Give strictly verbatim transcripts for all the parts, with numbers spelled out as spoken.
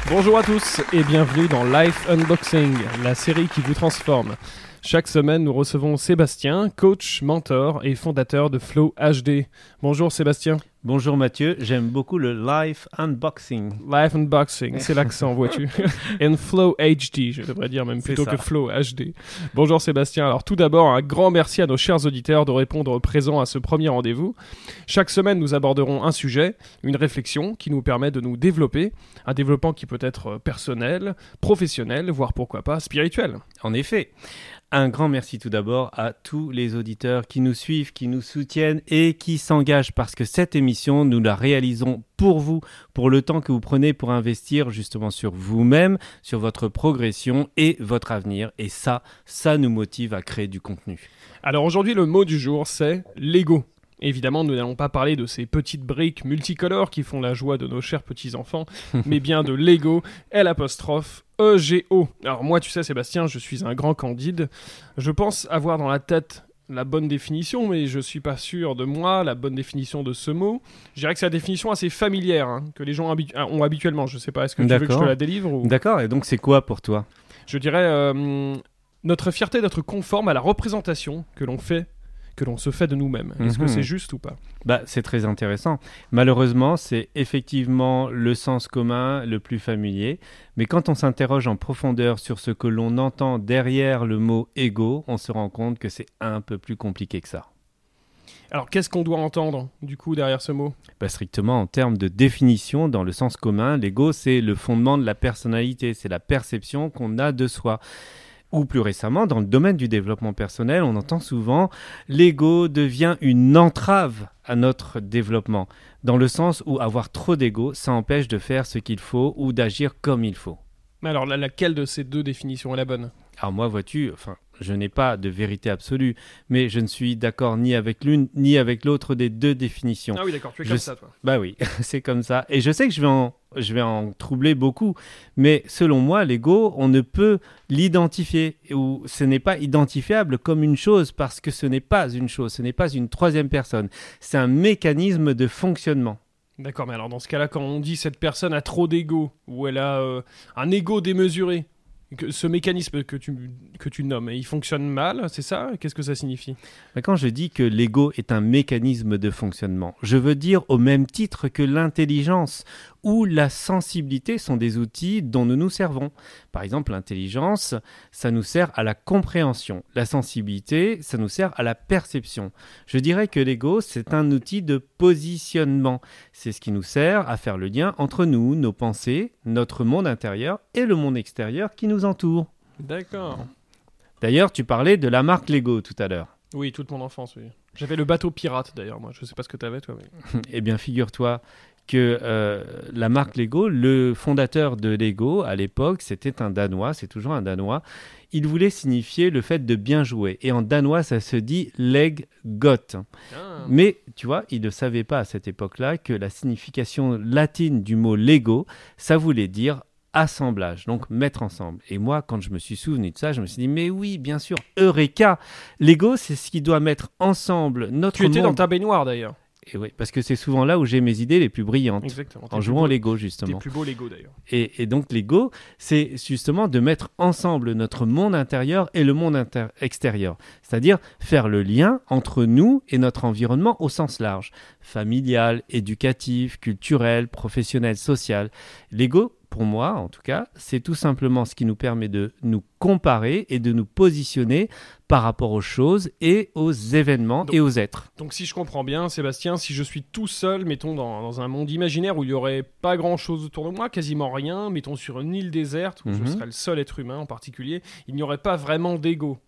Bonjour à tous et bienvenue dans Life Unboxing, la série qui vous transforme. Chaque semaine, nous recevons Sébastien, coach, mentor et fondateur de Flow H D. Bonjour Sébastien. Bonjour Mathieu, j'aime beaucoup le Life Unboxing. Life Unboxing, c'est l'accent, vois-tu. And Flow H D, je devrais dire même plutôt que Flow H D. Bonjour Sébastien. Alors tout d'abord, un grand merci à nos chers auditeurs de répondre présent à ce premier rendez-vous. Chaque semaine, nous aborderons un sujet, une réflexion qui nous permet de nous développer. Un développement qui peut être personnel, professionnel, voire pourquoi pas spirituel. En effet. Un grand merci tout d'abord à tous les auditeurs qui nous suivent, qui nous soutiennent et qui s'engagent parce que cette émission, nous la réalisons pour vous, pour le temps que vous prenez pour investir justement sur vous-même, sur votre progression et votre avenir. Et ça, ça nous motive à créer du contenu. Alors aujourd'hui, le mot du jour, c'est l'ego. Évidemment, nous n'allons pas parler de ces petites briques multicolores qui font la joie de nos chers petits-enfants, mais bien de Lego, L apostrophe E G O. Alors moi, tu sais Sébastien, je suis un grand candide. Je pense avoir dans la tête la bonne définition, mais je suis pas sûr de moi, la bonne définition de ce mot. Je dirais que c'est la définition assez familière, hein, que les gens habitu- ont habituellement. Je sais pas, est-ce que tu D'accord. veux que je te la délivre ou... D'accord, et donc c'est quoi pour toi ? Je dirais euh, notre fierté d'être conforme à la représentation que l'on fait que l'on se fait de nous-mêmes. Est-ce mmh. que c'est juste ou pas ? Bah, c'est très intéressant. Malheureusement, c'est effectivement le sens commun le plus familier. Mais quand on s'interroge en profondeur sur ce que l'on entend derrière le mot « ego », on se rend compte que c'est un peu plus compliqué que ça. Alors, qu'est-ce qu'on doit entendre, du coup, derrière ce mot ? Bah, strictement, en termes de définition, dans le sens commun, l'ego, c'est le fondement de la personnalité. C'est la perception qu'on a de soi. Ou plus récemment, dans le domaine du développement personnel, on entend souvent « l'ego devient une entrave à notre développement », dans le sens où avoir trop d'ego, ça empêche de faire ce qu'il faut ou d'agir comme il faut. Mais alors, la- laquelle de ces deux définitions est la bonne ? Alors moi, vois-tu, enfin, je n'ai pas de vérité absolue, mais je ne suis d'accord ni avec l'une ni avec l'autre des deux définitions. Ah oui, d'accord, tu es Je comme s- ça, toi. Bah oui, c'est comme ça. Et je sais que je vais en, je vais en troubler beaucoup, mais selon moi, l'ego, on ne peut l'identifier, ou ce n'est pas identifiable comme une chose, parce que ce n'est pas une chose, ce n'est pas une troisième personne. C'est un mécanisme de fonctionnement. D'accord, mais alors, dans ce cas-là, quand on dit « cette personne a trop d'ego » ou « elle a euh, un ego démesuré », que ce mécanisme que tu, que tu nommes, il fonctionne mal, c'est ça ? Qu'est-ce que ça signifie ? Mais quand je dis que l'ego est un mécanisme de fonctionnement, je veux dire au même titre que l'intelligence ou la sensibilité sont des outils dont nous nous servons. Par exemple, l'intelligence, ça nous sert à la compréhension. La sensibilité, ça nous sert à la perception. Je dirais que l'ego, c'est un outil de positionnement. C'est ce qui nous sert à faire le lien entre nous, nos pensées, notre monde intérieur et le monde extérieur qui nous entoure. D'accord. D'ailleurs, tu parlais de la marque Lego tout à l'heure. Oui, toute mon enfance, oui. J'avais le bateau pirate, d'ailleurs, moi. Je sais pas ce que t'avais, toi, mais... Eh bien, figure-toi que euh, la marque Lego, le fondateur de Lego, à l'époque, c'était un Danois, c'est toujours un Danois. Il voulait signifier le fait de bien jouer. Et en danois, ça se dit « leg got ». Ah. Mais, tu vois, il ne savait pas à cette époque-là que la signification latine du mot « Lego », ça voulait dire assemblage, donc mettre ensemble. Et moi, quand je me suis souvenu de ça, je me suis dit, mais oui, bien sûr, Eureka. Lego, c'est ce qui doit mettre ensemble notre Tu étais monde. dans ta baignoire, d'ailleurs. Et oui, parce que c'est souvent là où j'ai mes idées les plus brillantes. Exactement. En jouant au Lego, justement. Tes plus beaux Lego, d'ailleurs. Et, et donc, Lego, c'est justement de mettre ensemble notre monde intérieur et le monde inter- extérieur. C'est-à-dire faire le lien entre nous et notre environnement au sens large. Familial, éducatif, culturel, professionnel, social. Lego, pour moi, en tout cas, c'est tout simplement ce qui nous permet de nous comparer et de nous positionner par rapport aux choses et aux événements Donc, et aux êtres. Donc si je comprends bien, Sébastien, si je suis tout seul, mettons dans, dans un monde imaginaire où il n'y aurait pas grand-chose autour de moi, quasiment rien, mettons sur une île déserte, où Mhm. je serais le seul être humain en particulier, il n'y aurait pas vraiment d'ego.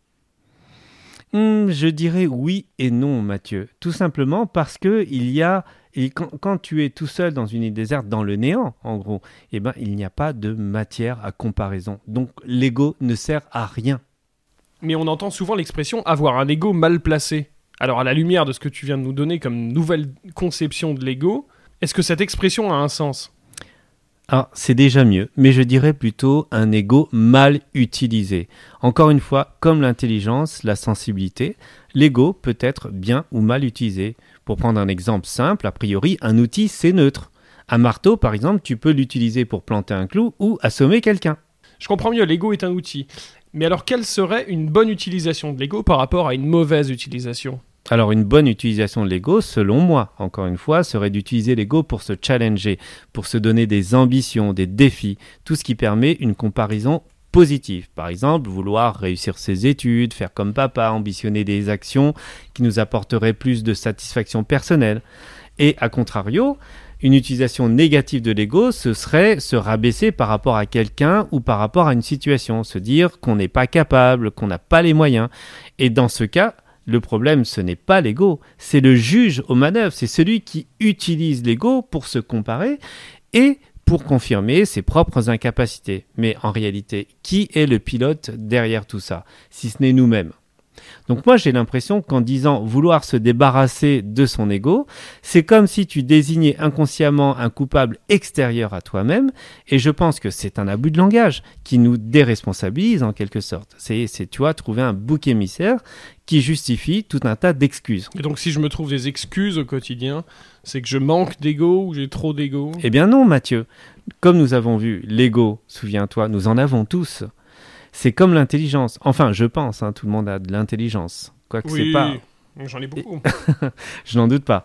Hmm, je dirais oui et non, Mathieu. Tout simplement parce que il y a, et quand, quand tu es tout seul dans une île déserte, dans le néant, en gros, eh ben, il n'y a pas de matière à comparaison. Donc l'ego ne sert à rien. Mais on entend souvent l'expression « avoir un ego mal placé ». Alors à la lumière de ce que tu viens de nous donner comme nouvelle conception de l'ego, est-ce que cette expression a un sens ? Alors, c'est déjà mieux, mais je dirais plutôt un ego mal utilisé. Encore une fois, comme l'intelligence, la sensibilité, l'ego peut être bien ou mal utilisé. Pour prendre un exemple simple, a priori, un outil, c'est neutre. Un marteau, par exemple, tu peux l'utiliser pour planter un clou ou assommer quelqu'un. Je comprends mieux, l'ego est un outil. Mais alors, quelle serait une bonne utilisation de l'ego par rapport à une mauvaise utilisation ? Alors une bonne utilisation de l'ego, selon moi, encore une fois, serait d'utiliser l'ego pour se challenger, pour se donner des ambitions, des défis, tout ce qui permet une comparaison positive. Par exemple, vouloir réussir ses études, faire comme papa, ambitionner des actions qui nous apporteraient plus de satisfaction personnelle. Et à contrario, une utilisation négative de l'ego, ce serait se rabaisser par rapport à quelqu'un ou par rapport à une situation, se dire qu'on n'est pas capable, qu'on n'a pas les moyens. Et dans ce cas, le problème, ce n'est pas l'ego, c'est le juge aux manœuvres, c'est celui qui utilise l'ego pour se comparer et pour confirmer ses propres incapacités. Mais en réalité, qui est le pilote derrière tout ça, si ce n'est nous-mêmes ? Donc moi, j'ai l'impression qu'en disant vouloir se débarrasser de son ego, c'est comme si tu désignais inconsciemment un coupable extérieur à toi-même, et je pense que c'est un abus de langage qui nous déresponsabilise en quelque sorte. C'est, c'est tu vois, trouver un bouc émissaire qui justifie tout un tas d'excuses. Et donc si je me trouve des excuses au quotidien, c'est que je manque d'ego ou j'ai trop d'ego ? Eh bien non, Mathieu. Comme nous avons vu, l'ego, souviens-toi, nous en avons tous. C'est comme l'intelligence. Enfin, je pense, hein, tout le monde a de l'intelligence. Quoique oui, c'est pas... j'en ai beaucoup. Je n'en doute pas.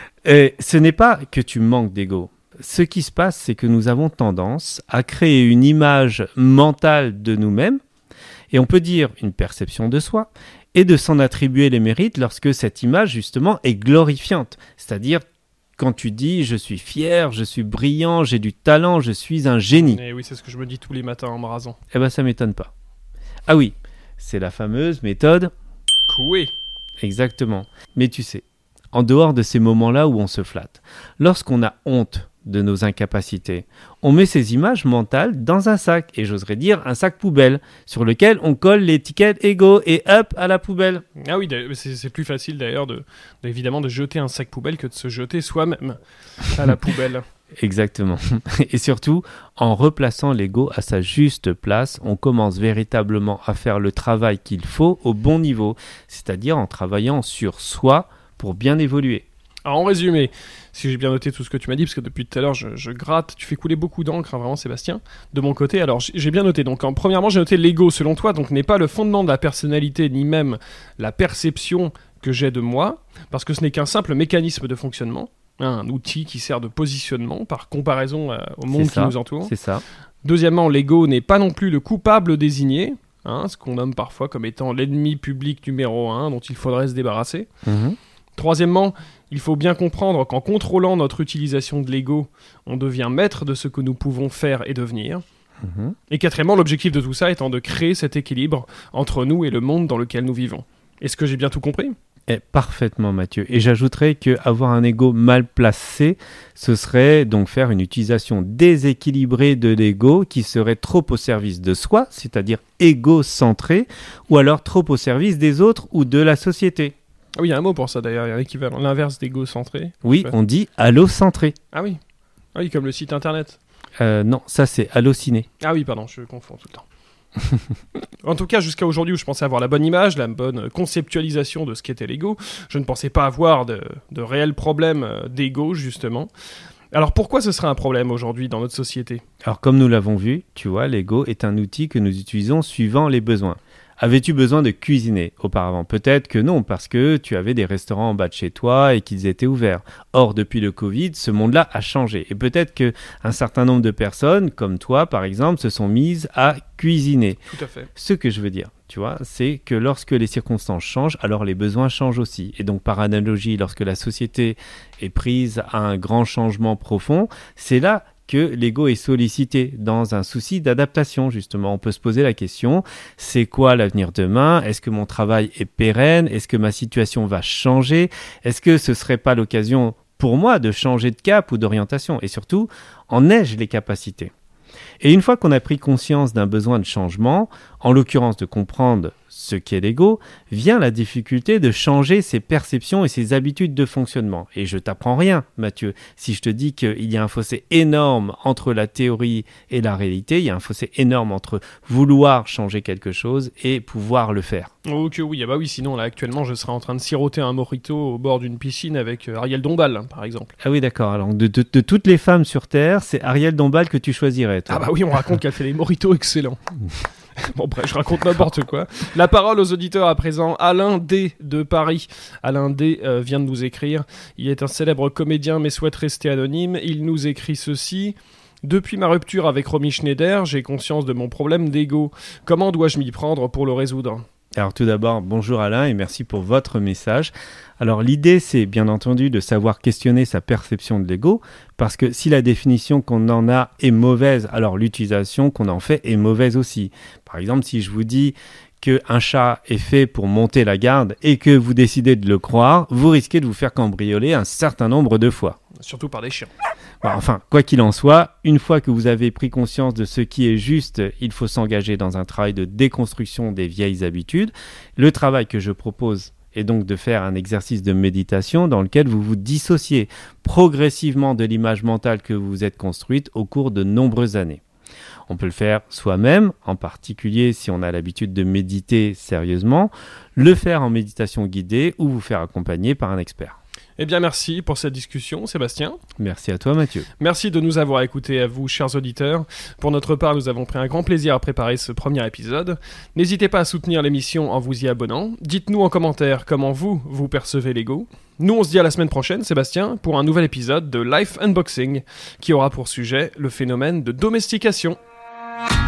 Et ce n'est pas que tu manques d'ego. Ce qui se passe, c'est que nous avons tendance à créer une image mentale de nous-mêmes, et on peut dire une perception de soi, et de s'en attribuer les mérites lorsque cette image, justement, est glorifiante. C'est-à-dire, quand tu dis « je suis fier, je suis brillant, j'ai du talent, je suis un génie ». Et oui, c'est ce que je me dis tous les matins en me rasant. Eh bien, ça ne m'étonne pas. Ah oui, c'est la fameuse méthode... Coué. Exactement. Mais tu sais, en dehors de ces moments-là où on se flatte, lorsqu'on a honte de nos incapacités, on met ces images mentales dans un sac, et j'oserais dire un sac poubelle, sur lequel on colle l'étiquette ego et hop, à la poubelle. Ah oui, c'est, c'est plus facile d'ailleurs de, de, évidemment de jeter un sac poubelle que de se jeter soi-même à la poubelle. Exactement. Et surtout, en replaçant l'ego à sa juste place, on commence véritablement à faire le travail qu'il faut au bon niveau, c'est-à-dire en travaillant sur soi pour bien évoluer. Alors en résumé, si j'ai bien noté tout ce que tu m'as dit, parce que depuis tout à l'heure je, je gratte, tu fais couler beaucoup d'encre, hein, vraiment Sébastien, de mon côté. Alors j'ai bien noté, donc en, premièrement j'ai noté l'ego selon toi, donc n'est pas le fondement de la personnalité, ni même la perception que j'ai de moi, parce que ce n'est qu'un simple mécanisme de fonctionnement, hein, un outil qui sert de positionnement par comparaison euh, au monde ça, qui nous entoure. C'est ça. Deuxièmement, l'ego n'est pas non plus le coupable désigné, hein, ce qu'on nomme parfois comme étant l'ennemi public numéro un dont il faudrait se débarrasser. Mmh. Troisièmement, il faut bien comprendre qu'en contrôlant notre utilisation de l'ego, on devient maître de ce que nous pouvons faire et devenir. Mmh. Et quatrièmement, l'objectif de tout ça étant de créer cet équilibre entre nous et le monde dans lequel nous vivons. Est-ce que j'ai bien tout compris ? Eh, parfaitement, Mathieu. Et j'ajouterais qu'avoir un ego mal placé, ce serait donc faire une utilisation déséquilibrée de l'ego qui serait trop au service de soi, c'est-à-dire égocentré, ou alors trop au service des autres ou de la société. Ah oui, il y a un mot pour ça d'ailleurs, il y a un équivalent, l'inverse d'égocentré. Oui, on dit allocentré. Ah oui, ah oui, comme le site internet. Euh, non, ça c'est allociné. Ah oui, pardon, je confonds tout le temps. En tout cas, jusqu'à aujourd'hui où je pensais avoir la bonne image, la bonne conceptualisation de ce qu'était l'ego, je ne pensais pas avoir de, de réels problèmes d'ego, justement. Alors pourquoi ce serait un problème aujourd'hui dans notre société ? Alors comme nous l'avons vu, tu vois, l'ego est un outil que nous utilisons suivant les besoins. Avais-tu besoin de cuisiner auparavant ? Peut-être que non, parce que tu avais des restaurants en bas de chez toi et qu'ils étaient ouverts. Or, depuis le Covid, ce monde-là a changé. Et peut-être qu'un certain nombre de personnes, comme toi par exemple, se sont mises à cuisiner. Tout à fait. Ce que je veux dire, tu vois, c'est que lorsque les circonstances changent, alors les besoins changent aussi. Et donc, par analogie, lorsque la société est prise à un grand changement profond, c'est là que l'ego est sollicité dans un souci d'adaptation, justement. On peut se poser la question, c'est quoi l'avenir demain ? Est-ce que mon travail est pérenne ? Est-ce que ma situation va changer ? Est-ce que ce ne serait pas l'occasion pour moi de changer de cap ou d'orientation ? Et surtout, en ai-je les capacités ? Et une fois qu'on a pris conscience d'un besoin de changement, en l'occurrence de comprendre ce qu'est l'ego, vient la difficulté de changer ses perceptions et ses habitudes de fonctionnement. Et je t'apprends rien, Mathieu, si je te dis qu'il y a un fossé énorme entre la théorie et la réalité, il y a un fossé énorme entre vouloir changer quelque chose et pouvoir le faire. Oh que oui, ah bah oui, sinon là actuellement je serais en train de siroter un mojito au bord d'une piscine avec euh, Ariel Dombal, par exemple. Ah oui, d'accord. Alors de, de, de toutes les femmes sur Terre, c'est Ariel Dombal que tu choisirais, toi. Ah bah oui, on raconte qu'elle fait des mojitos excellents. Bon bref, je raconte n'importe quoi. La parole aux auditeurs à présent. Alain D de Paris. Alain D euh, vient de nous écrire. Il est un célèbre comédien mais souhaite rester anonyme. Il nous écrit ceci. Depuis ma rupture avec Romy Schneider, j'ai conscience de mon problème d'ego. Comment dois-je m'y prendre pour le résoudre ? Alors tout d'abord, bonjour Alain et merci pour votre message. Alors l'idée, c'est bien entendu de savoir questionner sa perception de l'ego, parce que si la définition qu'on en a est mauvaise, alors l'utilisation qu'on en fait est mauvaise aussi. Par exemple, si je vous dis qu'un chat est fait pour monter la garde et que vous décidez de le croire, vous risquez de vous faire cambrioler un certain nombre de fois. Surtout par des chiens. Bon, enfin, quoi qu'il en soit, une fois que vous avez pris conscience de ce qui est juste, il faut s'engager dans un travail de déconstruction des vieilles habitudes. Le travail que je propose est donc de faire un exercice de méditation dans lequel vous vous dissociez progressivement de l'image mentale que vous vous êtes construite au cours de nombreuses années. On peut le faire soi-même, en particulier si on a l'habitude de méditer sérieusement, le faire en méditation guidée ou vous faire accompagner par un expert. Eh bien merci pour cette discussion, Sébastien. Merci à toi, Mathieu. Merci de nous avoir écoutés, à vous, chers auditeurs. Pour notre part, nous avons pris un grand plaisir à préparer ce premier épisode. N'hésitez pas à soutenir l'émission en vous y abonnant. Dites-nous en commentaire comment vous, vous percevez l'ego. Nous, on se dit à la semaine prochaine, Sébastien, pour un nouvel épisode de Life Unboxing, qui aura pour sujet le phénomène de domestication.